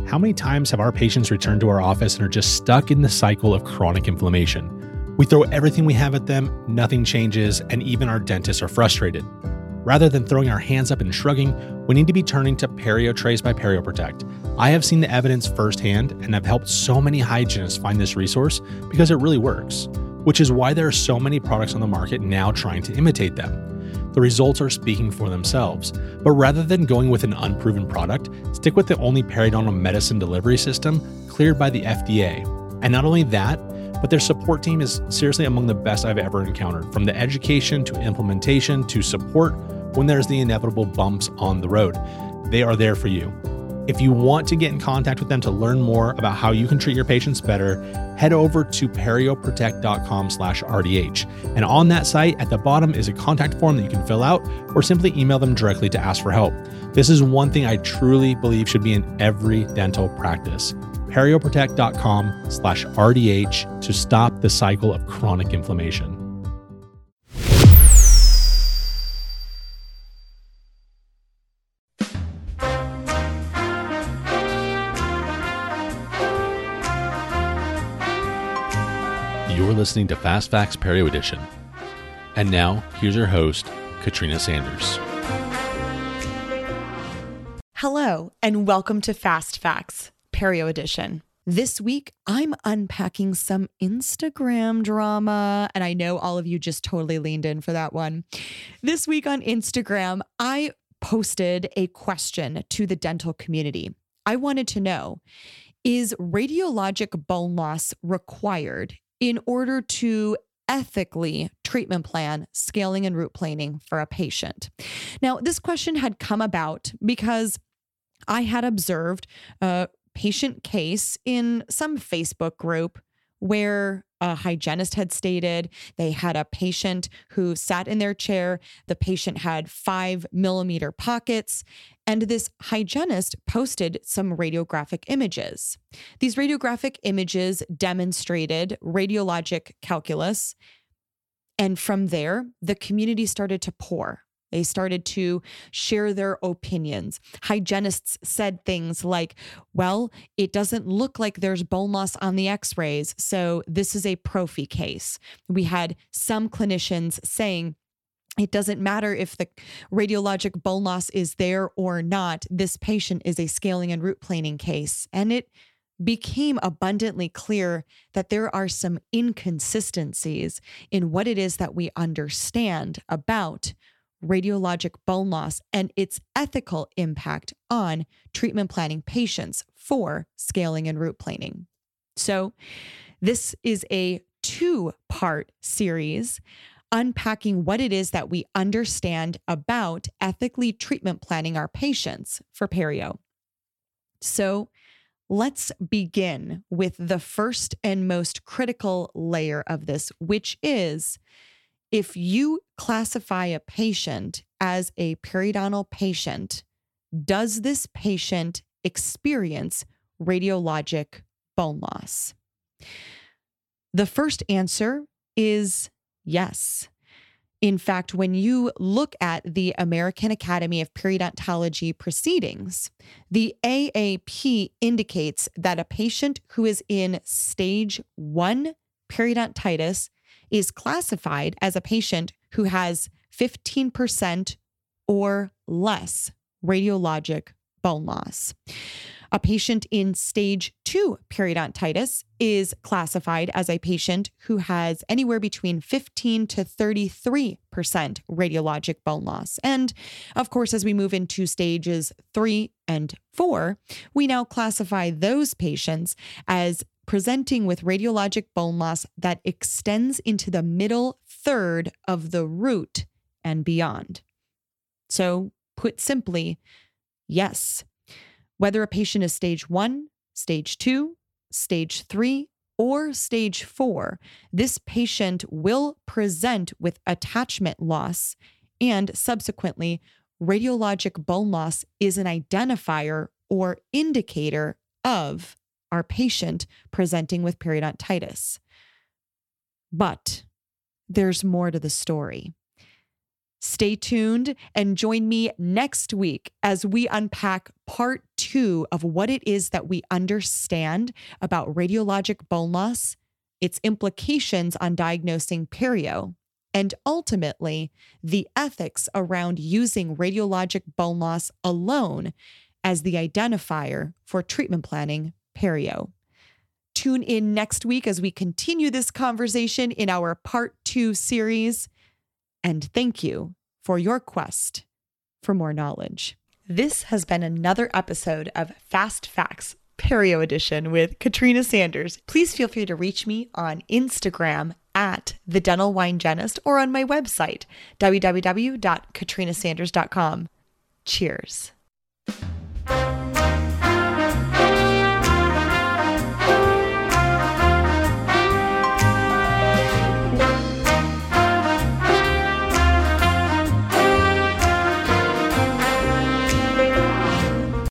How many times have our patients returned to our office and are just stuck in the cycle of chronic inflammation? We throw everything we have at them, nothing changes, and even our dentists are frustrated. Rather than throwing our hands up and shrugging, we need to be turning to Perio Trace by PerioProtect. I have seen the evidence firsthand and have helped so many hygienists find this resource because it really works, which is why there are so many products on the market now trying to imitate them. The results are speaking for themselves, but rather than going with an unproven product, stick with the only periodontal medicine delivery system cleared by the FDA. And not only that, but their support team is seriously among the best I've ever encountered, from the education to implementation to support when there's the inevitable bumps on the road. They are there for you. If you want to get in contact with them to learn more about how you can treat your patients better, head over to perioprotect.com/RDH. And on that site, at the bottom is a contact form that you can fill out or simply email them directly to ask for help. This is one thing I truly believe should be in every dental practice. perioprotect.com/RDH to stop the cycle of chronic inflammation. You're listening to Fast Facts Perio Edition. And now, here's your host, Katrina Sanders. Hello, and welcome to Fast Facts Perio Edition. This week, I'm unpacking some Instagram drama, and I know all of you just totally leaned in for that one. This week on Instagram, I posted a question to the dental community. I wanted to know, is radiologic bone loss required in order to ethically treatment plan scaling and root planing for a patient? Now, this question had come about because I had observed a patient case in some Facebook group where a hygienist had stated they had a patient who sat in their chair. The patient had 5-millimeter pockets, and this hygienist posted some radiographic images. These radiographic images demonstrated radiologic calculus, and from there, the community started to pour. They started to share their opinions. Hygienists said things like, well, it doesn't look like there's bone loss on the x-rays, so this is a prophy case. We had some clinicians saying, it doesn't matter if the radiologic bone loss is there or not. This patient is a scaling and root planing case. And it became abundantly clear that there are some inconsistencies in what it is that we understand about radiologic bone loss and its ethical impact on treatment planning patients for scaling and root planing. So this is a 2-part series unpacking what it is that we understand about ethically treatment planning our patients for perio. So let's begin with the first and most critical layer of this, which is, if you classify a patient as a periodontal patient, does this patient experience radiologic bone loss? The first answer is yes. In fact, when you look at the American Academy of Periodontology proceedings, the AAP indicates that a patient who is in stage 1 periodontitis is classified as a patient who has 15% or less radiologic bone loss. A patient in stage 2 periodontitis is classified as a patient who has anywhere between 15 to 33% radiologic bone loss. And of course, as we move into stages 3 and 4, we now classify those patients as presenting with radiologic bone loss that extends into the middle third of the root and beyond. So, put simply, yes, whether a patient is stage 1, stage 2, stage 3, or stage 4, this patient will present with attachment loss, and subsequently, radiologic bone loss is an identifier or indicator of our patient presenting with periodontitis. But there's more to the story. Stay tuned and join me next week as we unpack part 2 of what it is that we understand about radiologic bone loss, its implications on diagnosing perio, and ultimately the ethics around using radiologic bone loss alone as the identifier for treatment planning perio. Tune in next week as we continue this conversation in our part 2 series. And thank you for your quest for more knowledge. This has been another episode of Fast Facts Perio Edition with Katrina Sanders. Please feel free to reach me on Instagram at The Dental Wine Genist or on my website, www.katrinasanders.com. Cheers.